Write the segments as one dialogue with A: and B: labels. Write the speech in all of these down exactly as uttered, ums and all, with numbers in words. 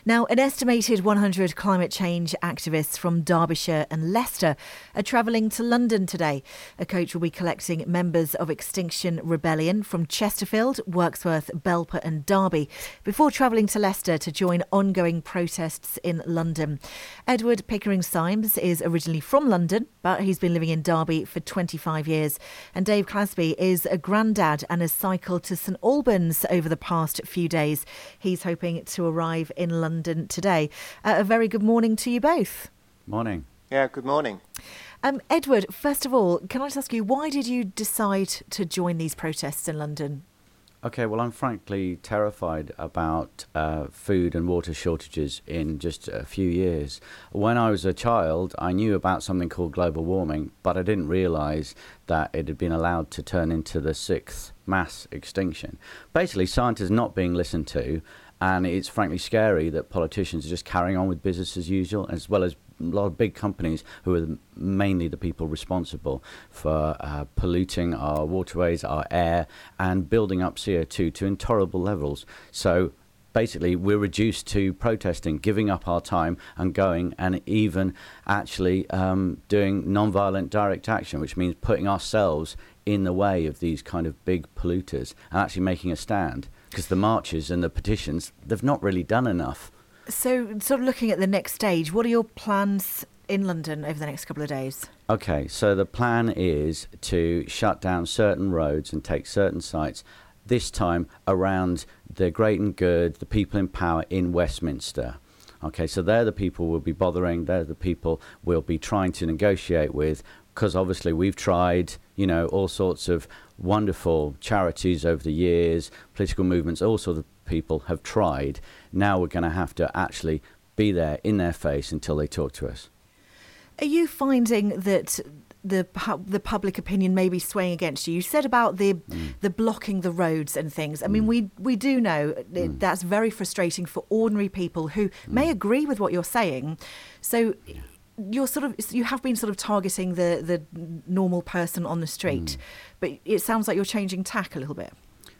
A: Now, an estimated one hundred climate change activists from Derbyshire and Leicester are travelling to London today. A coach will be collecting members of Extinction Rebellion from Chesterfield, Wirksworth, Belper and Derby before travelling to Leicester to join ongoing protests in London. Edward Pickering-Symes is originally from London, but he's been living in Derby for twenty-five years. And Dave Clasby is a granddad and has cycled to St Albans over the past few days. He's hoping to arrive in London London today. Uh, a very good morning to you both.
B: Morning.
C: Yeah, good morning.
A: Um, Edward, first of all, can I just ask you, why did you decide to join these protests in London?
B: Okay, well, I'm frankly terrified about uh, food and water shortages in just a few years. When I was a child, I knew about something called global warming, but I didn't realise that it had been allowed to turn into the sixth mass extinction. Basically, science is not being listened to, and it's frankly scary that politicians are just carrying on with business as usual, as well as a lot of big companies who are mainly the people responsible for uh, polluting our waterways, our air, and building up C O two to intolerable levels. So basically, we're reduced to protesting, giving up our time and going and even actually um, doing non-violent direct action, which means putting ourselves in the way of these kind of big polluters and actually making a stand. Because the marches and the petitions, they've not really done enough.
A: So, sort of looking at the next stage, what are your plans in London over the next couple of days?
B: Okay, so the plan is to shut down certain roads and take certain sites, this time around the great and good, the people in power in Westminster. Okay, so they're the people we'll be bothering, they're the people we'll be trying to negotiate with, because obviously we've tried, you know, all sorts of wonderful charities over the years, political movements, all sorts of people have tried. Now we're going to have to actually be there in their face until they talk to us.
A: Are you finding that the the public opinion may be swaying against you? You said about the mm. the blocking the roads and things. I mean, mm. we we do know mm. that's very frustrating for ordinary people who mm. may agree with what you're saying. So yeah. You're sort of you have been sort of targeting the, the normal person on the street, mm. but it sounds like you're changing tack a little bit.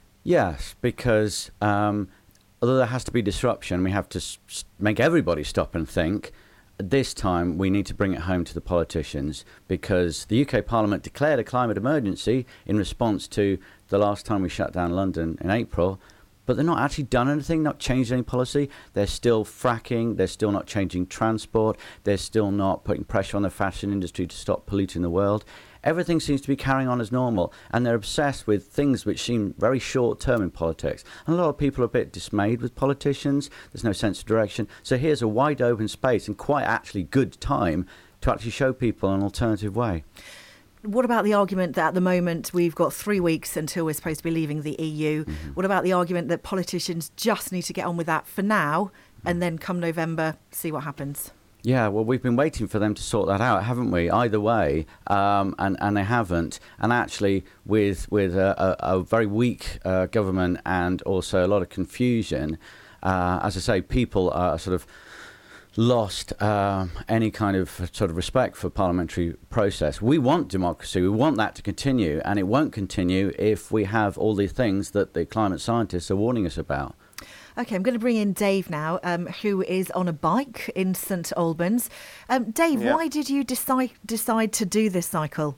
B: Yes, because um, although there has to be disruption, we have to s- make everybody stop and think. This time we need to bring it home to the politicians, because the U K Parliament declared a climate emergency in response to the last time we shut down London in April. But they're not actually done anything, not changed any policy. They're still fracking. They're still not changing transport. They're still not putting pressure on the fashion industry to stop polluting the world. Everything seems to be carrying on as normal. And they're obsessed with things which seem very short-term in politics. And a lot of people are a bit dismayed with politicians. There's no sense of direction. So here's a wide open space and quite actually good time to actually show people an alternative way.
A: What about the argument that at the moment we've got three weeks until we're supposed to be leaving the E U? Mm-hmm. What about the argument that politicians just need to get on with that for now and then come November, see what happens?
B: Yeah, well, we've been waiting for them to sort that out, haven't we? Either way, um, and, and they haven't. And actually, with with a, a, a very weak uh, government and also a lot of confusion, uh, as I say, people are sort of lost uh, any kind of sort of respect for parliamentary process. We want democracy. We want that to continue, and it won't continue if we have all the things that the climate scientists are warning us about.
A: OK, I'm going to bring in Dave now, um, who is on a bike in St Albans. Um, Dave, yeah. why did you decide decide to do this cycle?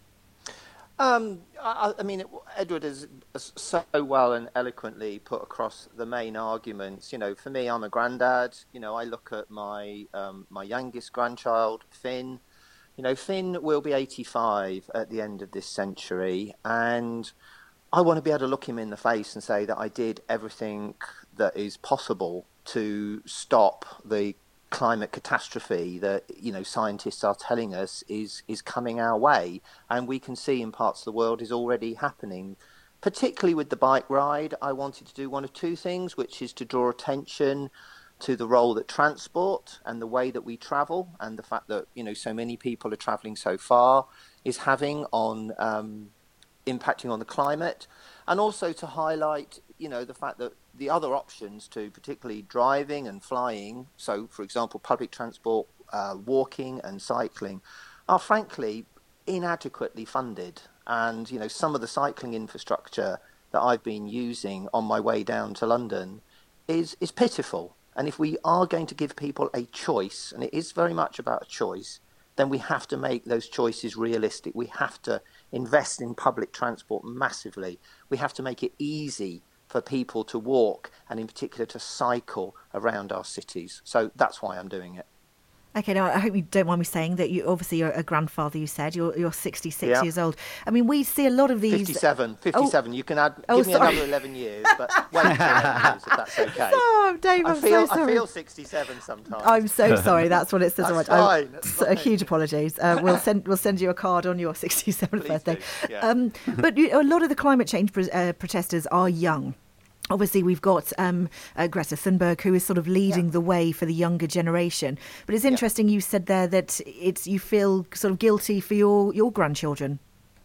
C: Um, I, I mean, Edward has so well and eloquently put across the main arguments. You know, for me, I'm a granddad. You know, I look at my um, my youngest grandchild, Finn. You know, Finn will be eighty-five at the end of this century, and I want to be able to look him in the face and say that I did everything that is possible to stop the climate catastrophe that, you know, scientists are telling us is is coming our way, and we can see in parts of the world is already happening. Particularly with the bike ride, I wanted to do one of two things, which is to draw attention to the role that transport and the way that we travel, and the fact that, you know, so many people are travelling so far is having on um, impacting on the climate, and also to highlight, you know, the fact that the other options to particularly driving and flying, so for example public transport, uh, walking and cycling, are frankly inadequately funded. And, you know, some of the cycling infrastructure that I've been using on my way down to London is is pitiful. And if we are going to give people a choice, and it is very much about a choice, then we have to make those choices realistic. We have to invest in public transport massively. We have to make it easy for people to walk and in particular to cycle around our cities. So that's why I'm doing it.
A: Okay, now I hope you don't mind me saying that you obviously you're a grandfather, you said. You're you're sixty-six
C: yeah.
A: years old. I mean, we see a lot of these...
C: fifty-seven, fifty-seven. Oh. You can add, give
A: oh,
C: me
A: sorry.
C: another eleven years, but wait for eleven years if that's okay.
A: Oh, Dave, I'm
C: I feel,
A: so sorry.
C: I feel sixty-seven sometimes.
A: I'm so sorry. That's what it says.
C: That's
A: on
C: fine. That's
A: so,
C: fine.
A: Huge apologies. Uh, we'll send we'll send you a card on your sixty-seventh
C: Please
A: birthday.
C: do. Yeah.
A: Um, but you, a lot of the climate change pro- uh, protesters are young. Obviously, we've got um, uh, Greta Thunberg, who is sort of leading
C: yeah.
A: the way for the younger generation. But it's interesting yeah. you said there that it's you feel sort of guilty for your, your grandchildren.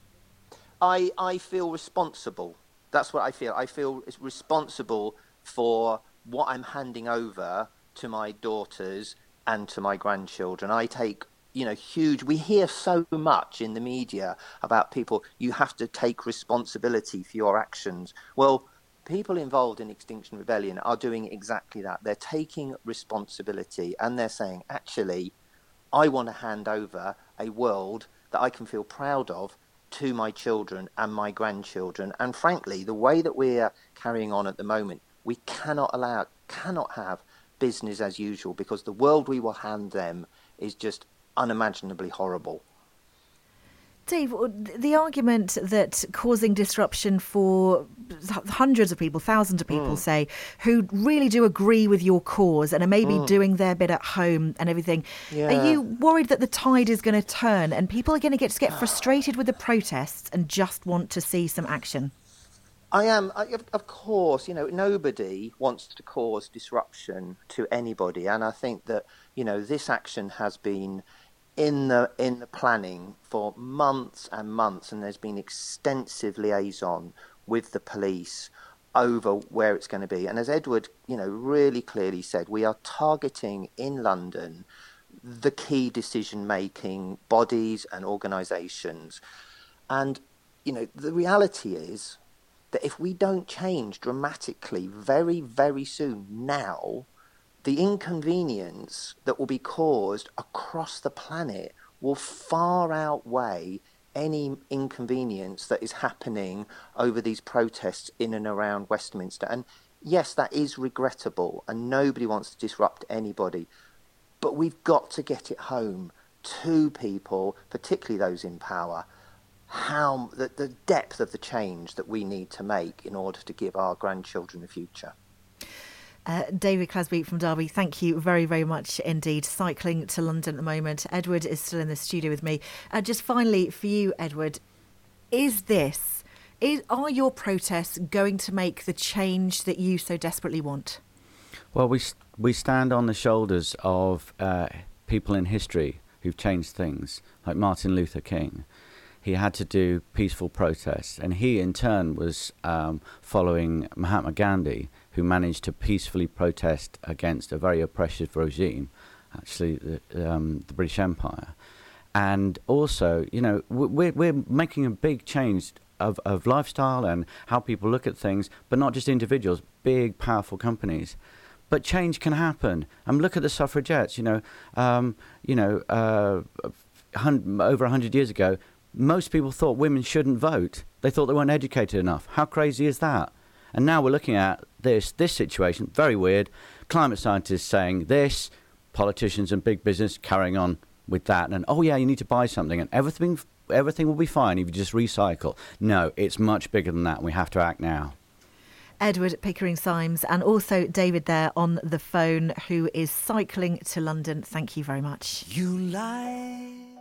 C: I I feel responsible. That's what I feel. I feel responsible for what I'm handing over to my daughters and to my grandchildren. I take, you know, huge... We hear so much in the media about people, you have to take responsibility for your actions. Well, people involved in Extinction Rebellion are doing exactly that. They're taking responsibility and they're saying, actually, I want to hand over a world that I can feel proud of to my children and my grandchildren. And frankly, the way that we're carrying on at the moment, we cannot allow, cannot have business as usual, because the world we will hand them is just unimaginably horrible.
A: Dave, the argument that causing disruption for hundreds of people, thousands of people, mm. say, who really do agree with your cause and are maybe mm. doing their bit at home and everything, yeah. are you worried that the tide is going to turn and people are going to get to get frustrated with the protests and just want to see some action?
C: I am, I, of course, you know, nobody wants to cause disruption to anybody. And I think that, you know, this action has been in the in the planning for months and months, and there's been extensive liaison with the police over where it's going to be. And as Edward, you know, really clearly said, we are targeting in London the key decision-making bodies and organisations. And, you know, the reality is that if we don't change dramatically very, very soon now, the inconvenience that will be caused across the planet will far outweigh any inconvenience that is happening over these protests in and around Westminster. And yes, that is regrettable, and nobody wants to disrupt anybody. But we've got to get it home to people, particularly those in power, how the, the depth of the change that we need to make in order to give our grandchildren a future.
A: Uh, David Clasby from Derby, thank you very, very much indeed. Cycling to London at the moment. Edward is still in the studio with me. Uh, just finally, for you, Edward, is this, is, are your protests going to make the change that you so desperately want?
B: Well, we we stand on the shoulders of uh, people in history who've changed things, like Martin Luther King. He had to do peaceful protests, and he in turn was um, following Mahatma Gandhi, who managed to peacefully protest against a very oppressive regime, actually the, um, the British Empire. And also, you know, we're, we're making a big change of, of lifestyle and how people look at things, but not just individuals, big, powerful companies. But change can happen. And look at the suffragettes, you know, um, you know, uh, hun- over one hundred years ago, most people thought women shouldn't vote. They thought they weren't educated enough. How crazy is that? And now we're looking at this this situation, very weird. Climate scientists saying this, politicians and big business carrying on with that. And, oh, yeah, you need to buy something and everything everything will be fine if you just recycle. No, it's much bigger than that. And we have to act now.
A: Edward Pickering-Symes and also David there on the phone, who is cycling to London. Thank you very much.
D: You lie.